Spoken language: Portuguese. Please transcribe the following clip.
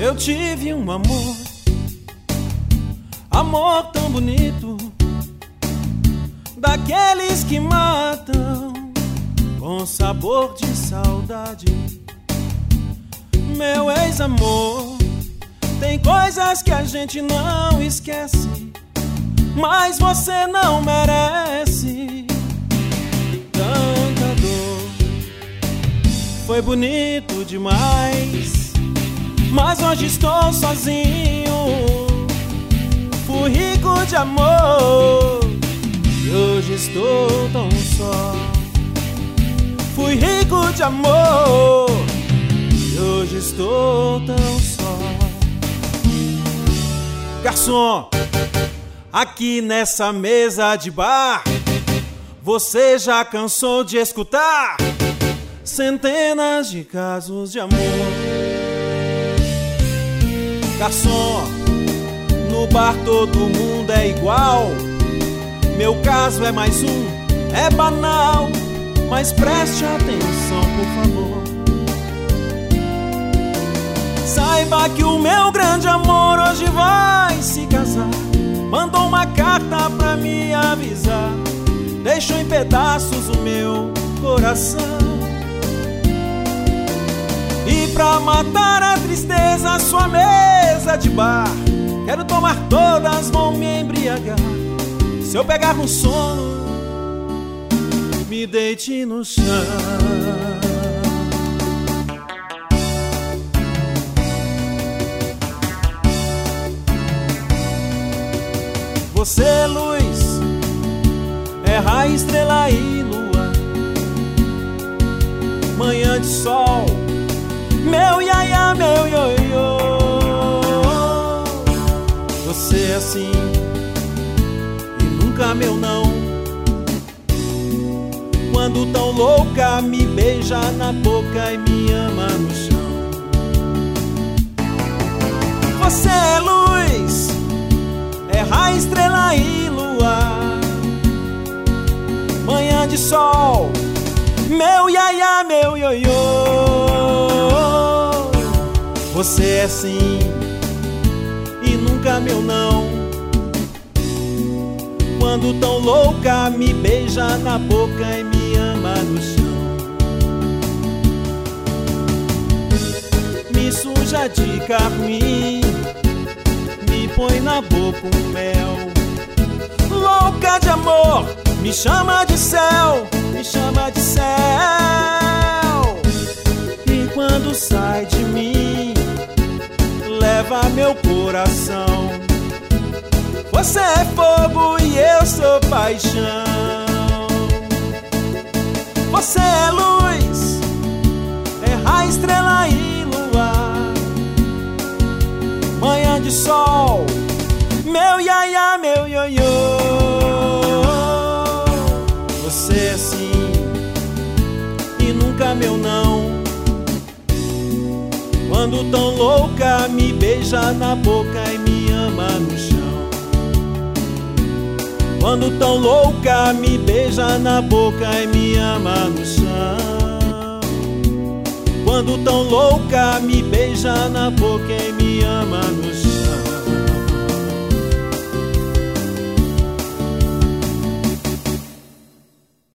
Eu tive um amor, amor tão bonito, daqueles que matam com sabor de saudade. Meu ex-amor, tem coisas que a gente não esquece, mas você não merece tanta dor. Foi bonito demais, mas hoje estou sozinho. Fui rico de amor e hoje estou tão só. Fui rico de amor e hoje estou tão só. Garçom, aqui nessa mesa de bar, você já cansou de escutar centenas de casos de amor. Garçom, no bar todo mundo é igual. Meu caso é mais um, é banal, mas preste atenção, por favor. Saiba que o meu grande amor hoje vai se casar. Mandou uma carta pra me avisar. Deixou em pedaços o meu coração. E pra matar a tristeza, sua mesa de bar, quero tomar todas, vão me embriagar. Se eu pegar no sono, me deite no chão. Você é luz, é raio, estrela e lua, manhã de sol, meu iaia, meu ioiô. Você é assim e nunca meu não. Quando tão louca me beija na boca e me ama no chão. Você é luz, é raio, estrela e lua, manhã de sol, meu iaia, meu ioiô. Você é sim e nunca meu não. Quando tão louca me beija na boca e me ama no chão. Me suja de carmim, me põe na boca um mel. Louca de amor, me chama de céu, me chama de céu. E quando sai de mim, leva meu coração. Você é fogo e eu sou paixão. Você é luz, é raio, estrela e lua, manhã de sol, meu iaia, meu ioiô. Você é sim e nunca meu não. Quando tão louca me beija na boca e me ama no chão. Quando tão louca me beija na boca e me ama no chão. Quando tão louca me beija na boca e me ama no chão.